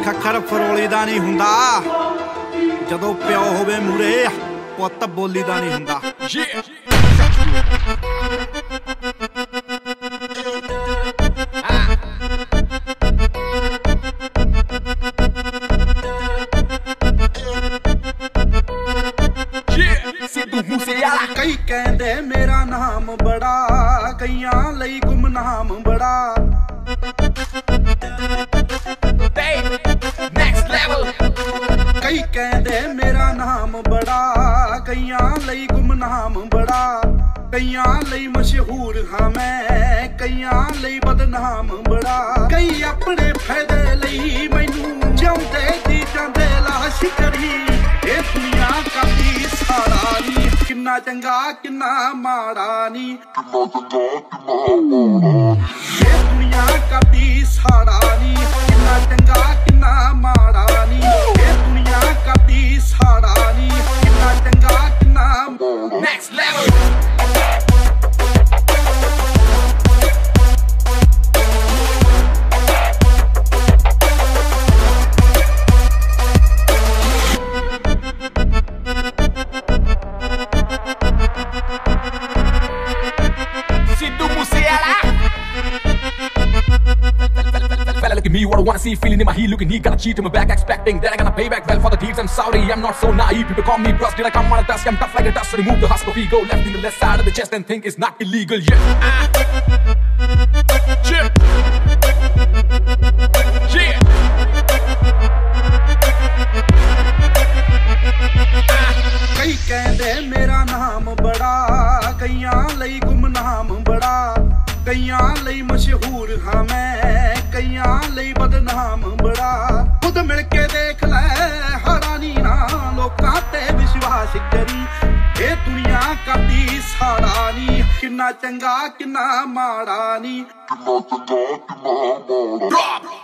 ਖੱਖਰ ਫਰੋਲੀ ਦਾ ਨਹੀਂ ਹੁੰਦਾ, ਜਦੋਂ ਪਿਓ ਹੋਵੇ ਮੂਰੇ ਪੁੱਤ ਬੋਲੀ ਦਾ ਨਹੀਂ ਹੁੰਦਾ। ਕਈ ਕਹਿੰਦੇ ਮੇਰਾ ਨਾਮ ਬੜਾ, ਕਈਆਂ ਲਈ ਗੁਮਨਾਮ ਬੜਾ। ਕਈ ਕਹਿੰਦੇ ਮੇਰਾ ਨਾਮ ਬੜਾ, ਕਈਆਂ ਲਈ ਗੁਮਨਾਮ ਬੜਾ। ਕਈਆਂ ਲਈ ਮਸ਼ਹੂਰ ਹਾਂ ਮੈਂ, ਕਈਆਂ ਲਈ ਬਦਨਾਮ ਬੜਾ। ਕਈ ਆਪਣੇ ਫਾਇਦੇ ਲਈ ਮੈਨੂੰ ਜਿਉਂਦੇ ਦੀ ਜਾਂਦੇ ਲਾਸ਼ ਕਰੀ। ਇਹ ਦੁਨੀਆ ਕਾਦੀ ਸਾੜਾ ਨੀ, ਕਿੰਨਾ ਚੰਗਾ ਕਿੰਨਾ ਮਾੜਾ ਨੀ। ਇਹ ਦੁਨੀਆ ਕਾਦੀ ਸਾੜਾ ਨੀ, ਕਿੰਨਾ ਚੰਗਾ ਕਿੰਨਾ ਮਾੜਾ ਨੀ। ਇਹ ਦੁਨੀਆ ਕਾਦੀ ਸਾੜਾ ਨੀ, ਕਿੰਨਾ ਚੰਗਾ ਕਿੰਨਾ next level. Me what I wanna see, feeling in my heel, looking he gotta cheat in my back, expecting that I gonna pay back well for the deeds. I'm sorry, I'm not so naive. People call me brusty like I'm on a dusk. I'm tough like a dust, so remove the husk of ego, left in the left side of the chest and think it's not illegal. Yeah, chip, yeah. ਕਈ ਕਹਿੰਦੇ ਮੇਰਾ ਨਾਮ ਬੜਾ, ਕਈਆਂ ਲਈ ਗੁਮਨਾਮ ਬੜਾ। ਕਈਆਂ ਲਈ ਮਸ਼ਹੂਰ ਹਾਂ ਮੈਂ, ਕਈਆਂ ਲਈ ਬਦਨਾਮ ਬੜਾ। ਖੁਦ ਮਿਲ ਕੇ ਦੇਖ ਲੈ ਹੈਰਾਨੀ ਨਾ, ਲੋਕਾਂ ਤੇ ਵਿਸ਼ਵਾਸ ਕਰੀ। ਇਹ ਦੁਨੀਆ ਕਾਦੀ ਸਾੜਾ ਨੀ, ਕਿੰਨਾ ਚੰਗਾ ਕਿੰਨਾ ਮਾੜਾ ਨੀ।